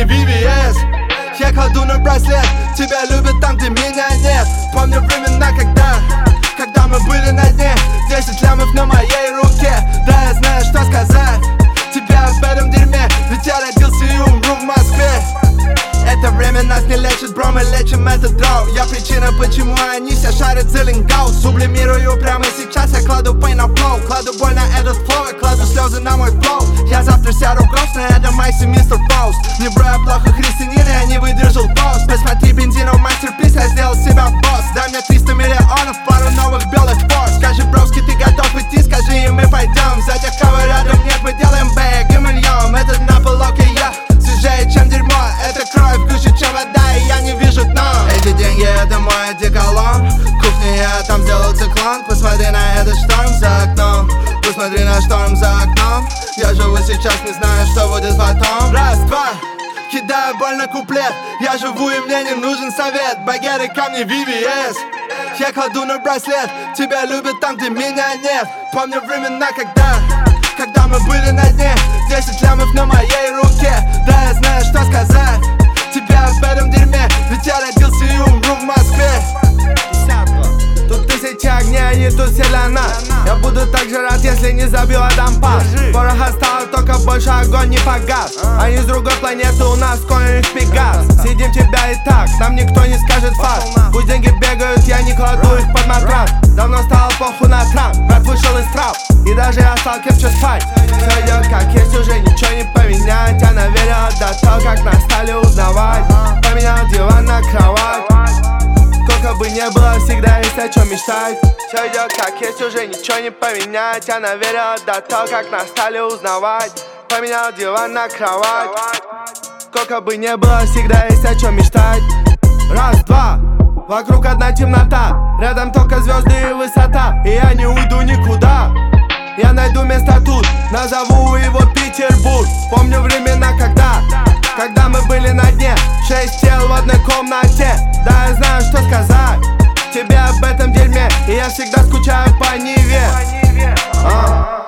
VVS. Я кладу на браслет, тебя любят там, где меня нет. Помню времена, когда мы были на дне. 10 лямов на моей руке, да я знаю, что сказать тебя об этом дерьме, ведь я родился и умру в Москве. Это время нас не лечит, бро, мы лечим этот дроу. Я причина, почему они все шарят за лингау. Сублимирую прямо сейчас, я кладу pain на флоу. Кладу боль на этот флоу, я кладу слезы на мой флоу. Я завтра сяду грустно, это Майси, мистер Фауст. Не бро, я плохо христианин, я не выдержал пост. Посмотри, бензинов мастерпис, я сделал себя босс. Дай мне 300 миллионов, пару новых белых форс. Скажи, броски, ты готов идти, скажи, и мы пойдем. За тех, кого рядом нет, мы делаем бэг и мы льем. Это на полоке я свежее, чем дерьмо. Это кровь гуще, чем вода, и я не вижу дно. Эти деньги, это мой одеколон. Кухня, я там сделал циклон. Посмотри на этот шторм за окном. Посмотри на шторм за окном. Я живу сейчас, не знаю, что будет потом. Раз, два, кидаю боль на куплет. Я живу, и мне не нужен совет. Багеты, камни, VVS. Я кладу на браслет, тебя любят там, где меня нет. Помню времена, когда мы были на дне. 10 лямов на моей руке, да я знаю, что сказать тебя об этом дерьме, ведь я родился и умру в Москве. Тут тысячи огней, не тут селена. Я буду так же рад, если не забил Адам Пас. Пороха стало, только больше огонь не погас. Они с другой планеты, у нас конь их пегас. Сидим тебя и так, нам никто не скажет факт. Пусть деньги бегают, я не кладу их под матрас. Давно стало похуй на трап, брат вышел из трап. И даже я стал крепче спать. Все идет как есть, уже ничего не поменять. Она верила до того, как нас стали узнавать. Поменял диван на кровать. Сколько бы не было, всегда есть о чем мечтать. Все идет как есть, уже ничего не поменять. Она верила до того, как нас стали узнавать. Поменял диван на кровать. Сколько бы не было, всегда есть о чем мечтать. Раз, два, вокруг одна темнота. Рядом только звезды и высота. И я не уйду никуда. Я найду место тут, назову его Петербург. Помню времена, когда мы были на дне. 6 тел в одной комнате. Да, я знаю, что сказать тебе об этом дерьме. И я всегда скучаю по Ниве.